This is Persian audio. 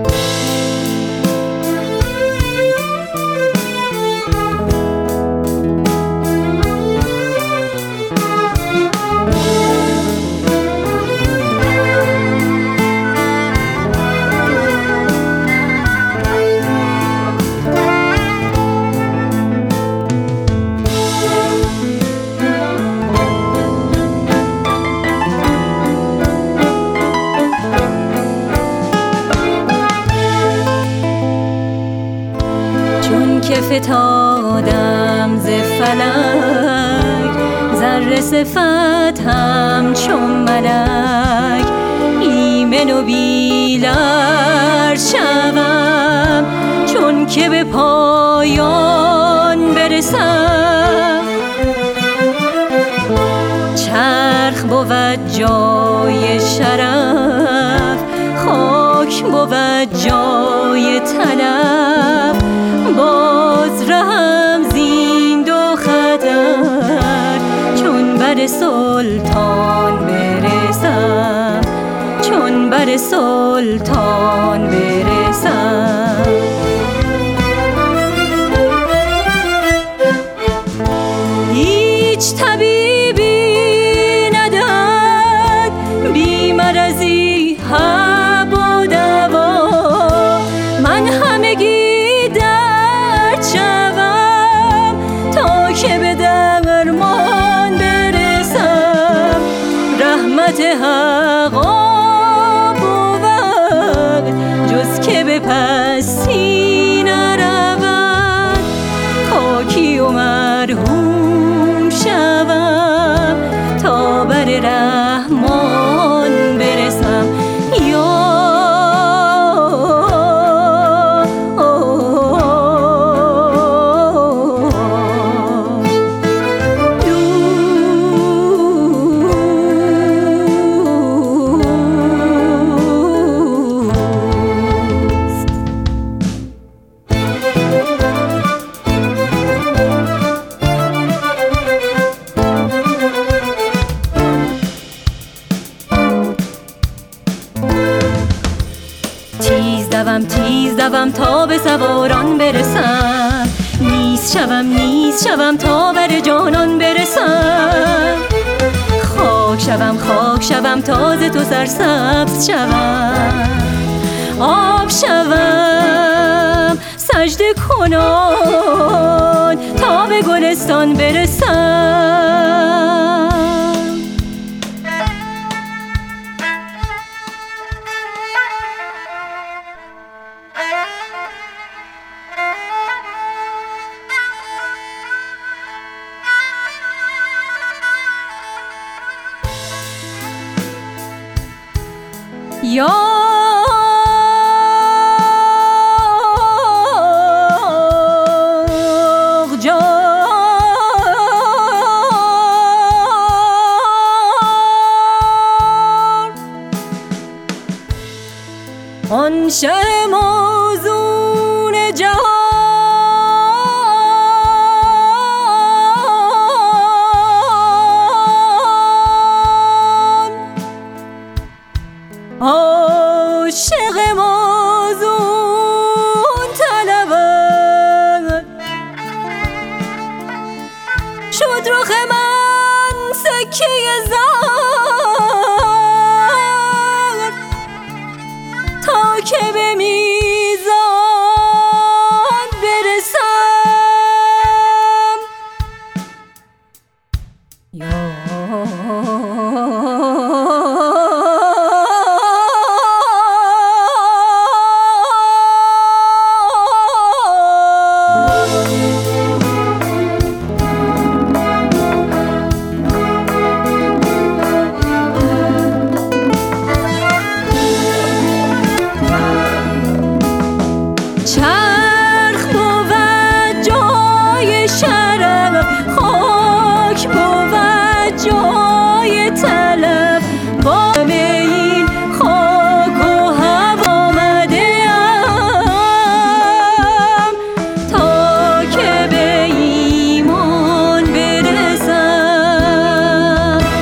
که فتادم ز فلک، ذره صفتم چون ملک، ایمن و بی‌لرز شوم چون که به پایان برسم. چرخ بود جای شرف، خاک بود جای طلب، باز رهم زین دو خطر چون بر سلطان برسم، چون بر سلطان برسم. هیچ طبیبی ندهد بی مرضی حب و دوا، من همگی درد شوم تا که به درمان برسم. رحمت حقا بود جز که به پستی نرود، خاکی و مرحوم شوم تا بر رحمان برسم. یا تیز دوم تا به سواران برسم، نیست شوم تا بر جانان برسم. خاک شوم تا ز تو سرسبز شوم، آب شوم سجده کنان تا به گلستان برسم. یا آن شه موزون جهان، عاشق موزون طلبد شد رخ من سکه زر تا که بمیرم